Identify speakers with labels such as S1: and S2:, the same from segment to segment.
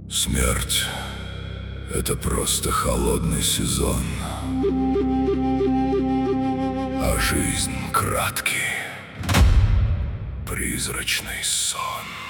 S1: Смерть — это просто холодный сезон, а жизнь — краткий, призрачный сон.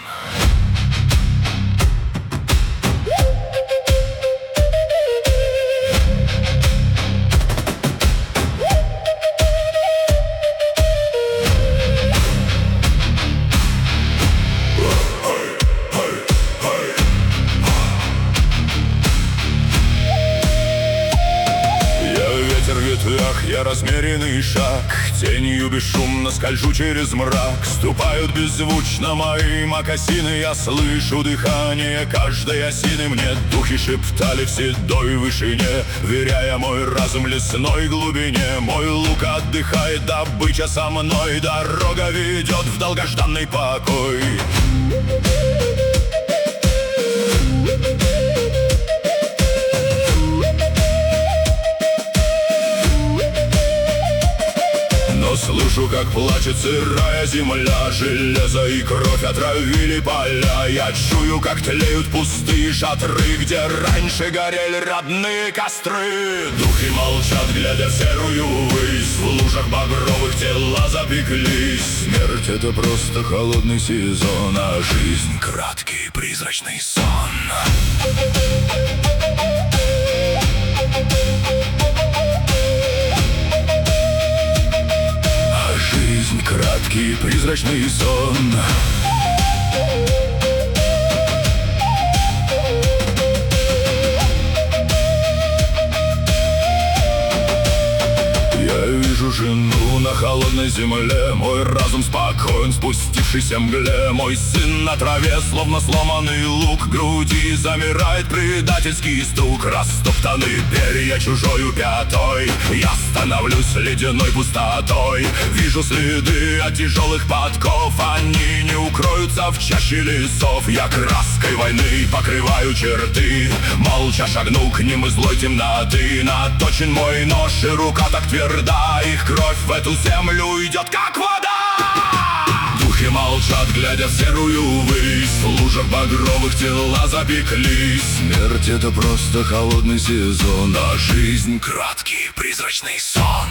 S2: Я размеренный шаг, тенью бесшумно скольжу через мрак. Ступают беззвучно мои мокасины, я слышу дыхание каждой осины. Мне духи шептали в седой вышине, веряя мой разум лесной глубине. Мой лук отдыхает, добыча со мной, дорога ведет в долгожданный покой. Слышу, как плачет сырая земля, железо и кровь отравили поля. Я чую, как тлеют пустые шатры, где раньше горели родные костры. Духи молчат, глядя в серую высь, в лужах багровых тела запеклись.
S1: Смерть — это просто холодный сезон, а жизнь — краткий призрачный сон. Краткий призрачный сон. Я вижу жену на холодной земле, мой разум спокоен, спустившийся мгле. Мой сын на траве, словно сломанный лук, в груди замирает предательский стук. Растоптаны перья чужою пятой, я становлюсь ледяной пустотой. Вижу следы от тяжелых подков, они не укроются в чаще лесов. Я краской войны покрываю черты, молча шагну к ним из злой темноты. Наточен мой нож и рука так тверда, их кровь в эту землю идет как вода. Духи молчат, глядя в серую высь, в лужах багровых тела запеклись. Смерть — это просто холодный сезон, а жизнь — краткий призрачный сон.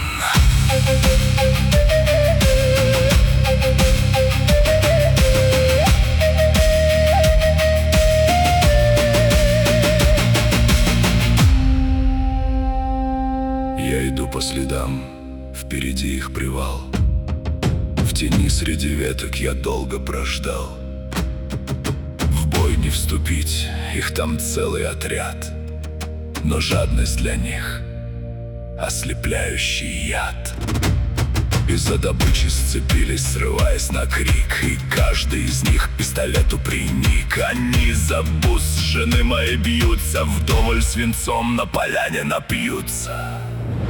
S1: Я иду по следам, впереди их привал. В тени среди веток я долго прождал. В бой не вступить, их там целый отряд, но жадность для них — ослепляющий яд. Из-за добычи сцепились, срываясь на крик, и каждый из них к пистолету приник. Они за бус жены моей бьются, вдоволь свинцом на поляне напьются.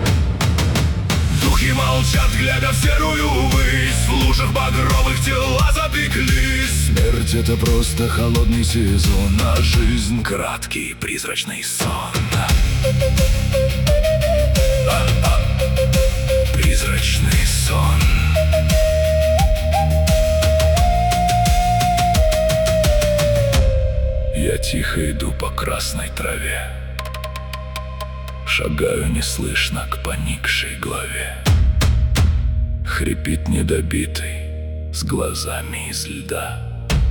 S1: Духи молчат, глядя в серую высь, в лужах багровых тела запеклись. Смерть — это просто холодный сезон, а жизнь — краткий призрачный сон. Призрачный сон. Я тихо иду по красной траве, шагаю неслышно к поникшей главе. Хрипит недобитый, с глазами из льда.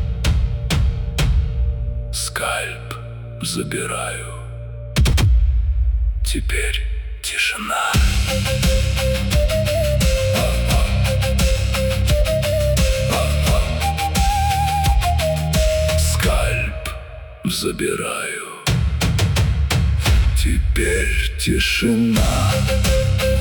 S1: Скальп забираю, теперь тишина. Скальп забираю, теперь тишина.